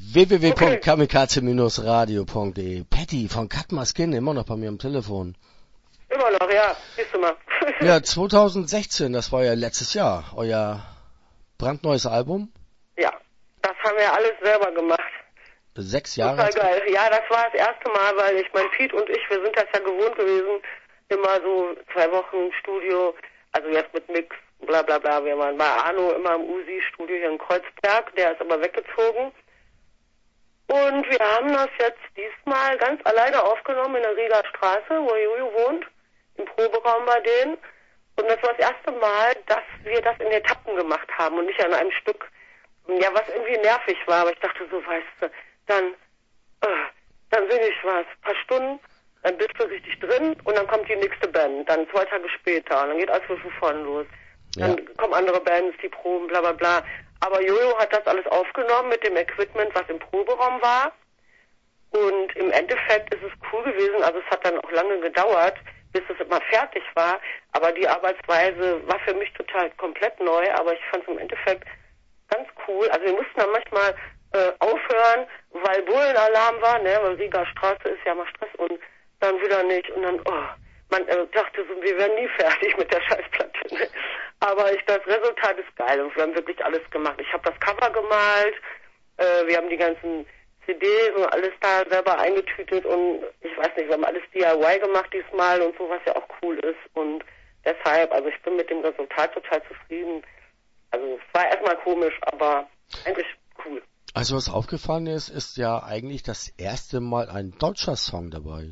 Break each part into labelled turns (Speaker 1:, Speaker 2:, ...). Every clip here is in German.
Speaker 1: Okay.
Speaker 2: www.kamikaze-radio.de. Patty von Katma Skin, immer noch bei mir am Telefon.
Speaker 1: Immer noch, ja. Siehst du mal.
Speaker 2: Ja, 2016, das war ja letztes Jahr, euer brandneues Album.
Speaker 1: Ja, das haben wir alles selber gemacht.
Speaker 2: 6 Jahre.
Speaker 1: Total geil. Ja, das war das erste Mal, weil ich mein Piet und ich, wir sind das ja gewohnt gewesen, immer so 2 Wochen Studio, also jetzt mit Mix, bla bla bla. Wir waren bei Arno immer im Usi-Studio hier in Kreuzberg, der ist aber weggezogen. Und wir haben das jetzt diesmal ganz alleine aufgenommen in der Rieger Straße, wo Jojo wohnt, im Proberaum bei denen. Und das war das erste Mal, dass wir das in Etappen gemacht haben und nicht an einem Stück. Ja, was irgendwie nervig war, aber ich dachte so, weißt du, dann singe ich was, ein paar Stunden, dann bist du richtig drin und dann kommt die nächste Band, dann 2 Tage später und dann geht alles von vorne los. Dann kommen andere Bands, die proben, bla bla bla. Aber Jojo hat das alles aufgenommen mit dem Equipment, was im Proberaum war. Und im Endeffekt ist es cool gewesen, also es hat dann auch lange gedauert, bis es immer fertig war. Aber die Arbeitsweise war für mich total komplett neu, aber ich fand es im Endeffekt ganz cool. Also wir mussten dann manchmal aufhören, weil Bullenalarm war, ne, weil Rieger Straße ist ja mal Stress und dann wieder nicht. Und dann, man dachte so, wir werden nie fertig mit der Scheißplatte. Ne? Aber das Resultat ist geil und wir haben wirklich alles gemacht. Ich habe das Cover gemalt, wir haben die ganzen CDs und alles da selber eingetütet und ich weiß nicht, wir haben alles DIY gemacht diesmal und so, was ja auch cool ist. Und deshalb, also ich bin mit dem Resultat total zufrieden. Also es war erstmal komisch, aber eigentlich cool.
Speaker 2: Also was aufgefallen ist ja eigentlich das erste Mal ein deutscher Song dabei.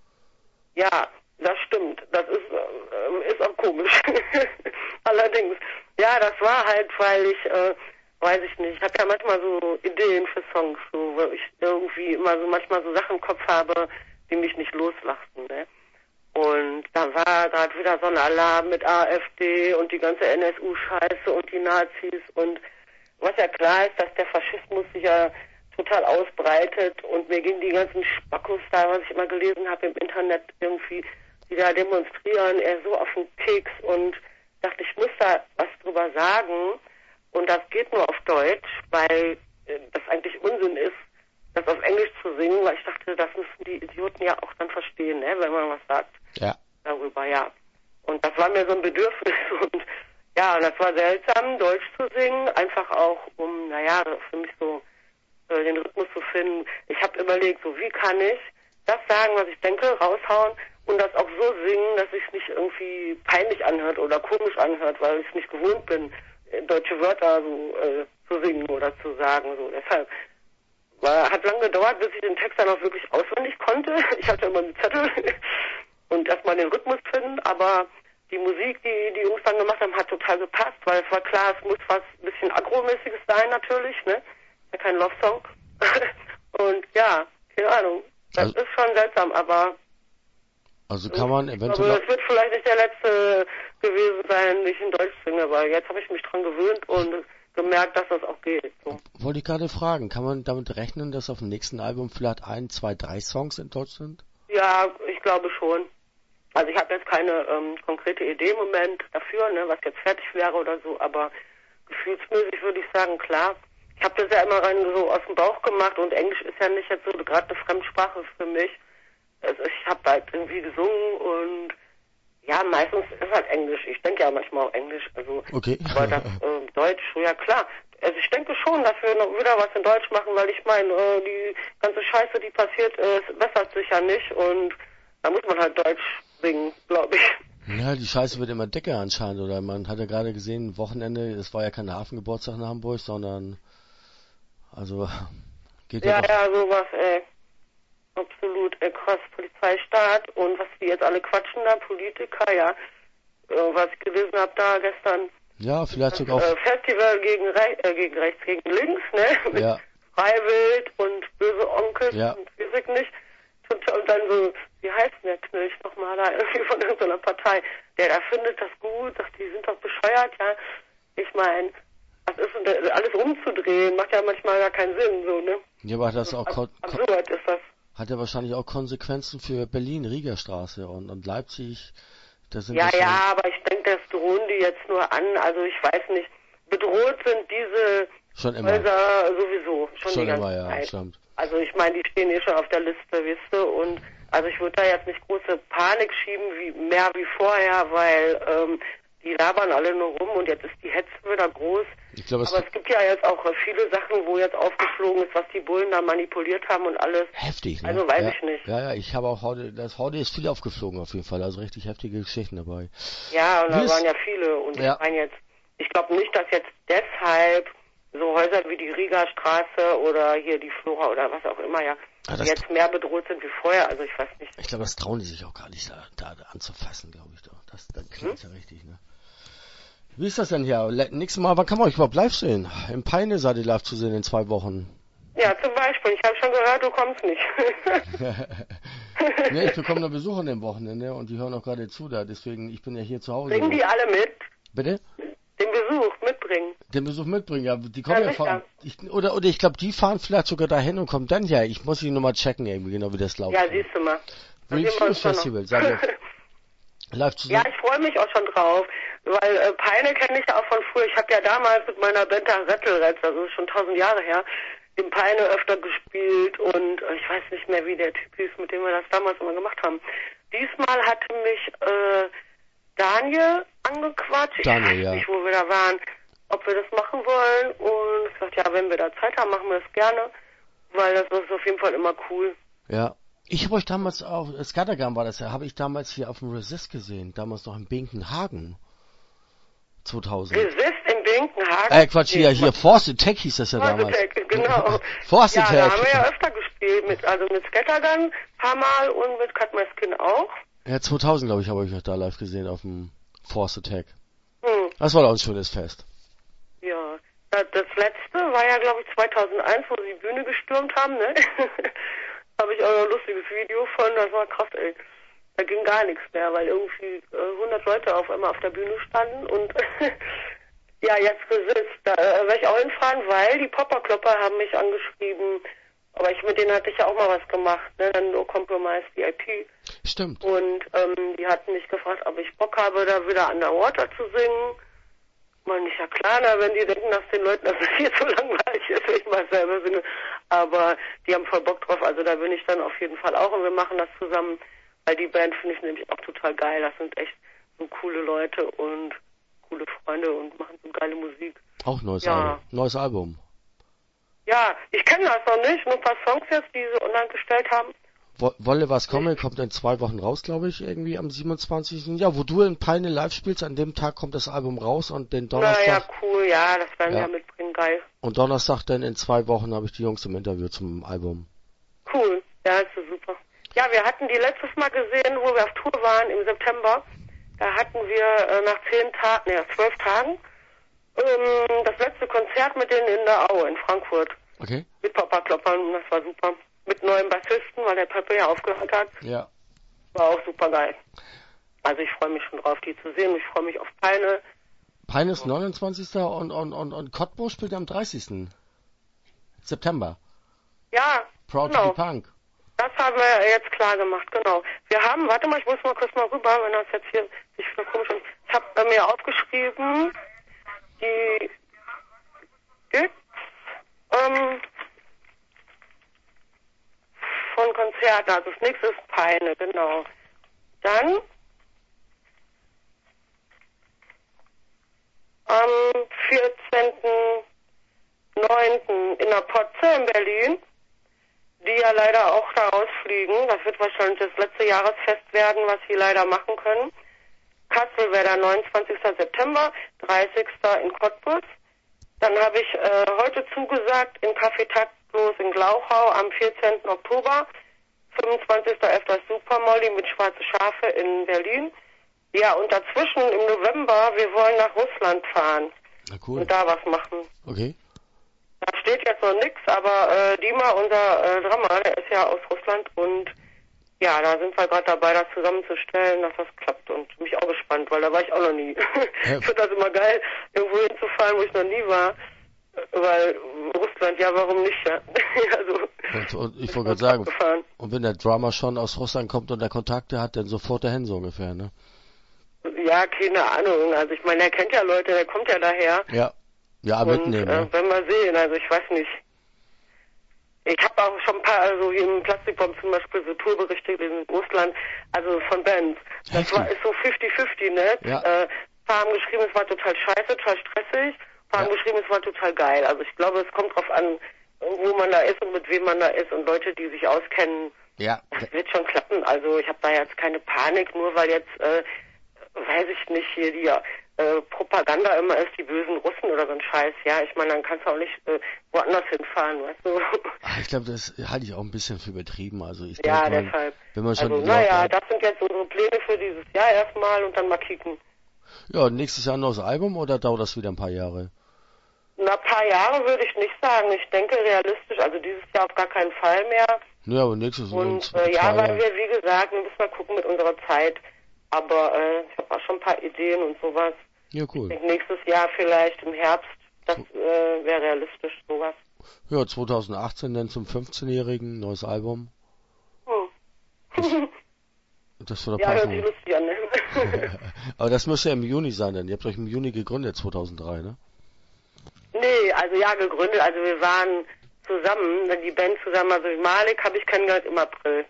Speaker 1: Ja, das stimmt. Das ist auch komisch. Allerdings. Ja, das war halt, weil ich, weiß ich nicht, ich habe ja manchmal so Ideen für Songs, so, weil ich irgendwie immer so manchmal so Sachen im Kopf habe, die mich nicht loslassen, ne? Und da war gerade wieder so ein Alarm mit AfD und die ganze NSU-Scheiße und die Nazis und was ja klar ist, dass der Faschismus sich ja total ausbreitet und mir gingen die ganzen Spackos da, was ich immer gelesen habe im Internet irgendwie, die da demonstrieren, eher so auf den Keks und dachte, ich muss da was drüber sagen und das geht nur auf Deutsch, weil das eigentlich Unsinn ist, das auf Englisch zu singen, weil ich dachte, das müssen die Idioten ja auch dann verstehen, ne, wenn man was sagt darüber, ja. Und das war mir so ein Bedürfnis und ja, und das war seltsam, Deutsch zu singen, einfach auch, um, für mich so den Rhythmus zu finden. Ich habe überlegt, so wie kann ich das sagen, was ich denke, raushauen und das auch so singen, dass es nicht irgendwie peinlich anhört oder komisch anhört, weil ich nicht gewohnt bin, deutsche Wörter so zu singen oder zu sagen. So. Deshalb hat lange gedauert, bis ich den Text dann auch wirklich auswendig konnte. Ich hatte immer einen Zettel und erstmal den Rhythmus finden, aber die Musik, die die Jungs dann gemacht haben, hat total gepasst, weil es war klar, es muss was ein bisschen Agro-mäßiges sein natürlich, ne? Ja, kein Love-Song. Und ja, keine Ahnung. Das ist schon seltsam, aber
Speaker 2: also kann man eventuell...
Speaker 1: Also es wird vielleicht nicht der letzte gewesen sein, den ich in Deutsch singe, weil jetzt habe ich mich dran gewöhnt und gemerkt, dass das auch geht. So.
Speaker 2: Wollte ich gerade fragen, kann man damit rechnen, dass auf dem nächsten Album vielleicht 1, 2, 3 Songs in Deutsch sind?
Speaker 1: Ja, ich glaube schon. Also ich habe jetzt keine konkrete Idee im Moment dafür, ne, was jetzt fertig wäre oder so, aber gefühlsmäßig würde ich sagen, klar. Ich habe das ja immer rein so aus dem Bauch gemacht und Englisch ist ja nicht jetzt so gerade eine Fremdsprache für mich. Also ich habe halt irgendwie gesungen und ja, meistens ist halt Englisch. Ich denke ja manchmal auch Englisch, also
Speaker 2: okay.
Speaker 1: Aber das Deutsch, ja klar. Also ich denke schon, dass wir noch wieder was in Deutsch machen, weil ich meine, die ganze Scheiße, die passiert ist, bessert sich ja nicht und da muss man halt Deutsch singen, glaube ich.
Speaker 2: Ja, die Scheiße wird immer dicker anscheinend, oder? Man hat ja gerade gesehen, Wochenende, es war ja kein Hafengeburtstag in Hamburg, sondern, also, geht ja doch.
Speaker 1: Ja, sowas, absolut, krass, Polizeistaat und was die jetzt alle quatschen da, Politiker, ja, was ich gelesen habe da gestern.
Speaker 2: Ja, vielleicht sogar auch.
Speaker 1: Festival gegen rechts, gegen links, ne? Mit
Speaker 2: ja.
Speaker 1: Freiwild und böse Onkel
Speaker 2: ja.
Speaker 1: und weiß ich nicht. Und dann so, wie heißt denn der Knilch nochmal da, irgendwie von irgendeiner Partei, der da findet das gut, sagt, die sind doch bescheuert, ja. Ich meine, was ist denn alles rumzudrehen, macht ja manchmal gar keinen Sinn, so, ne?
Speaker 2: Ja, aber das auch
Speaker 1: absurd ist das.
Speaker 2: Hat ja wahrscheinlich auch Konsequenzen für Berlin, Riegerstraße und Leipzig. Das sind
Speaker 1: ja, aber ich denke, das drohen die jetzt nur an, also ich weiß nicht. Bedroht sind diese
Speaker 2: Schon immer.
Speaker 1: Häuser sowieso, schon die ganze
Speaker 2: immer, ja,
Speaker 1: Zeit.
Speaker 2: stimmt.
Speaker 1: Also ich meine, die stehen schon auf der Liste, weißt du, und also ich würde da jetzt nicht große Panik schieben, mehr wie vorher, weil die labern alle nur rum und jetzt ist die Hetze wieder groß. Aber es gibt ja jetzt auch viele Sachen, wo jetzt aufgeflogen ist, was die Bullen da manipuliert haben und alles.
Speaker 2: Heftig, ne?
Speaker 1: Also weiß ich nicht.
Speaker 2: Ja, ich habe auch heute ist viel aufgeflogen auf jeden Fall, also richtig heftige Geschichten dabei.
Speaker 1: Ja, und da waren ja viele und ich glaube nicht, dass jetzt deshalb so Häuser wie die Rieger Straße oder hier die Flora oder was auch immer jetzt mehr bedroht sind wie vorher, also ich weiß nicht.
Speaker 2: Ich glaube, das trauen die sich auch gar nicht da anzufassen, glaube ich doch. Das klingt ja richtig, ne? Wie ist das denn hier? Nächstes Mal, wann kann man euch überhaupt live sehen? Im Peine seid ihr live zu sehen in 2 Wochen.
Speaker 1: Ja, zum Beispiel. Ich habe schon gehört, du kommst nicht.
Speaker 2: Nee, ich bekomme noch Besuch an dem Wochenende und die hören auch gerade zu da, deswegen, ich bin ja hier zu Hause.
Speaker 1: Bringen die alle mit?
Speaker 2: Bitte?
Speaker 1: Den Besuch mitbringen.
Speaker 2: Den Besuch mitbringen, ja. Die kommen ja von... Oder ich glaube, die fahren vielleicht sogar dahin und kommen dann ja. Ich muss die nur mal checken irgendwie, genau wie das läuft.
Speaker 1: Ja, siehst du mal.
Speaker 2: Reviews Festival, sag ich. Live zu sehen.
Speaker 1: Ja, ich freue mich auch schon drauf, weil Peine kenne ich ja auch von früher. Ich habe ja damals mit meiner Band Rettelretz, also schon 1000 Jahre her, im Peine öfter gespielt und ich weiß nicht mehr, wie der Typ hieß, mit dem wir das damals immer gemacht haben. Diesmal hatte mich Daniel angequatscht.
Speaker 2: Daniel,
Speaker 1: ich weiß nicht, wo wir da waren, ob wir das machen wollen und ich sagte, ja, wenn wir da Zeit haben, machen wir das gerne, weil das ist auf jeden Fall immer cool.
Speaker 2: Ja. Ich habe euch damals auf Scattergun war das ja, habe ich damals hier auf dem Resist gesehen, damals noch in Binkenhagen. 2000.
Speaker 1: Resist in Binkenhagen?
Speaker 2: Quatsch, hier Forced Tech hieß das ja damals.
Speaker 1: Forced Tech, genau.
Speaker 2: Forced Tech.
Speaker 1: Da haben wir ja öfter gespielt, mit Scattergun ein paar Mal und mit Cut My Skin auch.
Speaker 2: Ja, 2000, glaube ich, habe ich euch da live gesehen auf dem Forced Tech. Das war auch ein schönes Fest.
Speaker 1: Ja, das letzte war ja, glaube ich, 2001, wo sie die Bühne gestürmt haben, ne? Habe ich auch noch ein lustiges Video von, das war krass, ey. Da ging gar nichts mehr, weil irgendwie 100 Leute auf einmal auf der Bühne standen und ja, jetzt Resist. Da werde ich auch hinfahren, weil die Popperklopper haben mich angeschrieben, aber mit denen hatte ich ja auch mal was gemacht, ne? Dann No Compromise VIP.
Speaker 2: Stimmt.
Speaker 1: Und die hatten mich gefragt, ob ich Bock habe, da wieder Underwater zu singen. Man nicht, ja klar, wenn die denken, dass den Leuten das hier so langweilig ist, wenn ich mal selber singe. Aber die haben voll Bock drauf, also da bin ich dann auf jeden Fall auch und wir machen das zusammen, weil die Band finde ich nämlich auch total geil. Das sind echt so coole Leute und coole Freunde und machen so geile Musik.
Speaker 2: Auch neues Album.
Speaker 1: Ja, ich kenne das noch nicht, nur ein paar Songs jetzt, die sie online gestellt haben.
Speaker 2: Wolle was kommen, kommt in 2 Wochen raus, glaube ich, irgendwie am 27. Ja, wo du in Peine live spielst, an dem Tag kommt das Album raus und den Donnerstag...
Speaker 1: Na ja, cool, ja, das werden wir mitbringen, geil.
Speaker 2: Und Donnerstag dann in 2 Wochen habe ich die Jungs im Interview zum Album.
Speaker 1: Cool, ja, ist so super. Ja, wir hatten die letztes Mal gesehen, wo wir auf Tour waren im September. Da hatten wir nach 12 Tagen das letzte Konzert mit denen in der Aue in Frankfurt.
Speaker 2: Okay.
Speaker 1: Mit Popperkloppern, das war super. Mit neuem Bassisten, weil der Peppe ja aufgehört hat.
Speaker 2: Ja.
Speaker 1: War auch super geil. Also ich freue mich schon drauf, die zu sehen. Ich freue mich auf Peine.
Speaker 2: Peine ist 29. und Cottbus spielt am 30. September.
Speaker 1: Ja,
Speaker 2: Proud to be Punk.
Speaker 1: Das haben wir jetzt klar gemacht, genau. Wir haben, warte mal, ich muss mal kurz mal rüber, wenn das jetzt hier sich wieder komisch ist. Ich habe mir aufgeschrieben, die gibt's von Konzerten, also das nächste ist Peine, genau. Dann am 14.09. in der Potze in Berlin, die ja leider auch da rausfliegen. Das wird wahrscheinlich das letzte Jahresfest werden, was sie leider machen können. Kassel wäre der 29. September, 30. in Cottbus. Dann habe ich heute zugesagt in Café Taktlos in Glauchau am 14. Oktober. 25.11. ist Supermolly mit Schwarze Schafe in Berlin. Ja, und dazwischen im November, wir wollen nach Russland fahren.
Speaker 2: Na cool.
Speaker 1: Und da was machen.
Speaker 2: Okay.
Speaker 1: Da steht jetzt noch nichts, aber Dima, unser Drummer, der ist ja aus Russland und ja, da sind wir gerade dabei, das zusammenzustellen, dass das klappt und mich auch gespannt, weil da war ich auch noch nie. Ich finde das immer geil, irgendwo hinzufahren, wo ich noch nie war, weil Russland, ja, warum nicht, ja. Also,
Speaker 2: und ich wollte gerade sagen, und wenn der Drummer schon aus Russland kommt und der Kontakte hat, dann sofort dahin so ungefähr, ne?
Speaker 1: Ja, keine Ahnung, also ich meine, er kennt ja Leute, der kommt ja daher.
Speaker 2: Ja. Ja,
Speaker 1: Und
Speaker 2: mitnehmen, ne?
Speaker 1: wenn wir sehen, also ich weiß nicht. Ich habe auch schon ein paar, also wie im Plastikbomb zum Beispiel, so Tourberichte in Russland, also von Bands. Das
Speaker 2: Heftig.
Speaker 1: ist so 50-50, ne?
Speaker 2: Ja.
Speaker 1: Paar haben geschrieben, es war total scheiße, total stressig. Paar haben
Speaker 2: Ja.
Speaker 1: geschrieben, es war total geil. Also ich glaube, es kommt drauf an, wo man da ist und mit wem man da ist und Leute, die sich auskennen.
Speaker 2: Ja.
Speaker 1: Das wird schon klappen. Also ich habe da jetzt keine Panik, nur weil jetzt, weiß ich nicht, hier die Propaganda immer ist, die bösen Russen oder so ein Scheiß. Ja, ich meine, dann kannst du auch nicht woanders hinfahren, weißt du.
Speaker 2: Ich glaube, das halte ich auch ein bisschen für übertrieben. Also ich
Speaker 1: Ja,
Speaker 2: denke mal,
Speaker 1: deshalb.
Speaker 2: wenn man schon
Speaker 1: Also naja, das sind jetzt unsere Pläne für dieses Jahr erstmal und dann mal kicken.
Speaker 2: ja, nächstes Jahr ein neues Album oder dauert das wieder ein paar Jahre?
Speaker 1: Na, ein paar Jahre würde ich nicht sagen. Ich denke realistisch, also dieses Jahr auf gar keinen Fall mehr.
Speaker 2: Ja, aber nächstes Jahr.
Speaker 1: Und ja, weil wir, wie gesagt, wir müssen mal gucken mit unserer Zeit. Aber ich habe auch schon ein paar Ideen und sowas.
Speaker 2: Ja, cool.
Speaker 1: Ich denke nächstes Jahr vielleicht im Herbst, das wäre realistisch, sowas.
Speaker 2: Ja, 2018 dann zum 15-Jährigen, neues Album.
Speaker 1: Hm.
Speaker 2: Das würde
Speaker 1: Ja, hört
Speaker 2: passen.
Speaker 1: sich lustig an, ne?
Speaker 2: Aber das müsste ja im Juni sein, denn ihr habt euch im Juni gegründet, 2003, ne?
Speaker 1: Nee, also ja, gegründet, also wir waren zusammen, die Band zusammen, also Malik habe ich kennengelernt im April.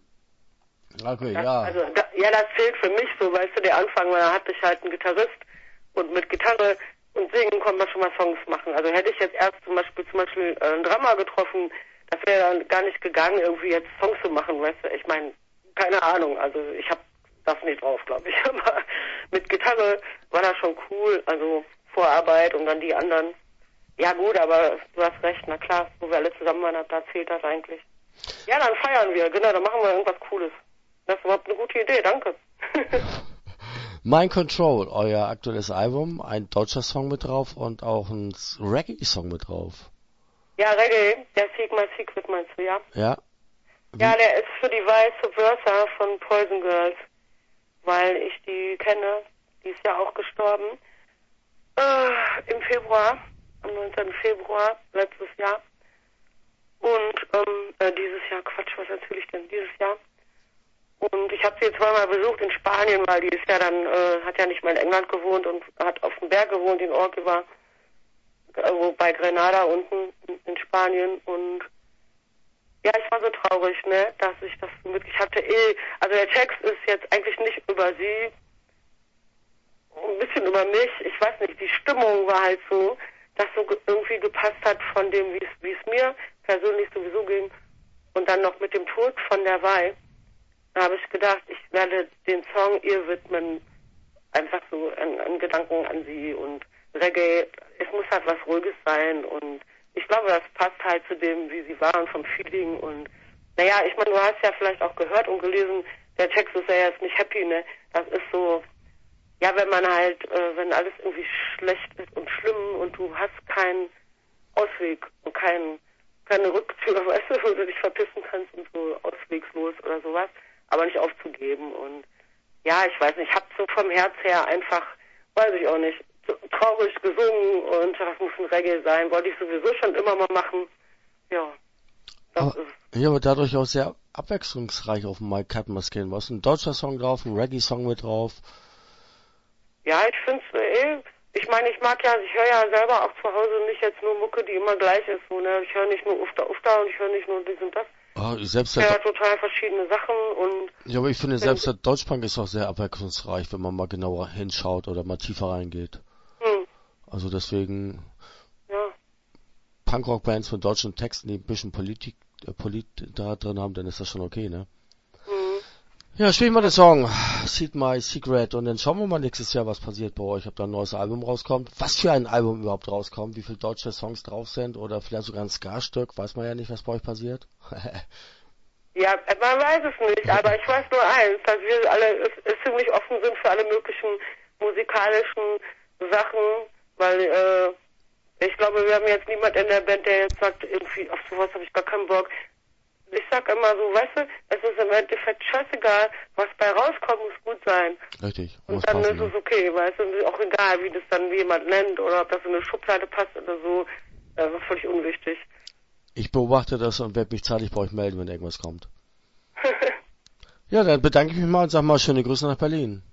Speaker 2: Okay,
Speaker 1: Das,
Speaker 2: ja.
Speaker 1: also, ja, das zählt für mich so, weißt du, der Anfang, da hatte ich halt einen Gitarrist und mit Gitarre und Singen konnte man schon mal Songs machen. Also hätte ich jetzt erst zum Beispiel einen Drummer getroffen, das wäre dann gar nicht gegangen, irgendwie jetzt Songs zu machen, weißt du, ich meine, keine Ahnung, also ich habe das nicht drauf, glaube ich, aber mit Gitarre war das schon cool, also Vorarbeit und dann die anderen. Ja gut, aber du hast recht, na klar, wo wir alle zusammen waren, da zählt das eigentlich. Ja, dann feiern wir, genau, dann machen wir irgendwas Cooles. Das ist überhaupt eine gute Idee, danke.
Speaker 2: Mind Control, euer aktuelles Album, ein deutscher Song mit drauf und auch ein Reggae-Song mit drauf.
Speaker 1: Ja, Reggae, der Seek My Secret meinst du, ja?
Speaker 2: Ja.
Speaker 1: Ja, der ist für die Vice Versa von Poison Girls, weil ich die kenne, die ist ja auch gestorben. Im Februar, am 19. Februar letztes Jahr. Und dieses Jahr, Quatsch, was erzähle ich denn? Dieses Jahr. Und ich habe sie jetzt zweimal besucht in Spanien, weil die ist ja dann, hat ja nicht mal in England gewohnt und hat auf dem Berg gewohnt in Orchiva, bei Grenada unten in Spanien. Und ja, ich war so traurig, ne, dass ich das wirklich hatte. Also der Text ist jetzt eigentlich nicht über sie, ein bisschen über mich. Ich weiß nicht, die Stimmung war halt so, dass so irgendwie gepasst hat von dem, wie es mir persönlich sowieso ging. Und dann noch mit dem Tod von der Wei. Da habe ich gedacht, ich werde den Song ihr widmen, einfach so an Gedanken an sie und Reggae. Es muss halt was Ruhiges sein und ich glaube, das passt halt zu dem, wie sie war und vom Feeling und naja, ich meine, du hast ja vielleicht auch gehört und gelesen, der Text ist ja jetzt nicht happy, ne? Das ist so, ja, wenn man halt, wenn alles irgendwie schlecht ist und schlimm und du hast keinen Ausweg und keine Rücktür, weißt du, wo du dich verpissen kannst und so auswegslos oder sowas, aber nicht aufzugeben und ja, ich weiß nicht, ich habe so vom Herz her einfach, weiß ich auch nicht, so traurig gesungen und das muss ein Reggae sein, wollte ich sowieso schon immer mal machen, ja.
Speaker 2: Ja, aber dadurch auch sehr abwechslungsreich auf dem Mike Cadmus gehen. Was ein deutscher Song drauf, ein Reggae-Song mit drauf.
Speaker 1: Ja, ich finde es ich meine, ich höre ja selber auch zu Hause nicht jetzt nur Mucke, die immer gleich ist, so, ne? Ich höre nicht nur Ufta und ich höre nicht nur dies und das.
Speaker 2: Oh, selbst
Speaker 1: ich höre total verschiedene Sachen und...
Speaker 2: Ja, aber ich finde, selbst der Deutschpunk ist auch sehr abwechslungsreich, wenn man mal genauer hinschaut oder mal tiefer reingeht. Also deswegen...
Speaker 1: Ja.
Speaker 2: Punkrock-Bands mit deutschen Texten, die ein bisschen Polit da drin haben, dann ist das schon okay, ne? Ja, spielen wir den Song Seek My Secret und dann schauen wir mal nächstes Jahr, was passiert bei euch, ob da ein neues Album rauskommt, was für ein Album überhaupt rauskommt, wie viele deutsche Songs drauf sind oder vielleicht sogar ein Ska-Stück, weiß man ja nicht, was bei euch passiert.
Speaker 1: Ja, man weiß es nicht, aber ich weiß nur eins, dass wir alle ziemlich offen sind für alle möglichen musikalischen Sachen, weil ich glaube, wir haben jetzt niemand in der Band, der jetzt sagt, irgendwie auf sowas habe ich gar keinen Bock. Ich sag immer so, weißt du, es ist im Endeffekt scheißegal, was bei rauskommt, muss gut sein.
Speaker 2: Richtig.
Speaker 1: Und dann
Speaker 2: passen,
Speaker 1: ist es okay, weißt du, auch egal, wie das dann jemand nennt oder ob das in eine Schublade passt oder so, das ist völlig unwichtig.
Speaker 2: Ich beobachte das und werde mich zeitig bei euch melden, wenn irgendwas kommt. Ja, dann bedanke ich mich mal und sag mal schöne Grüße nach Berlin.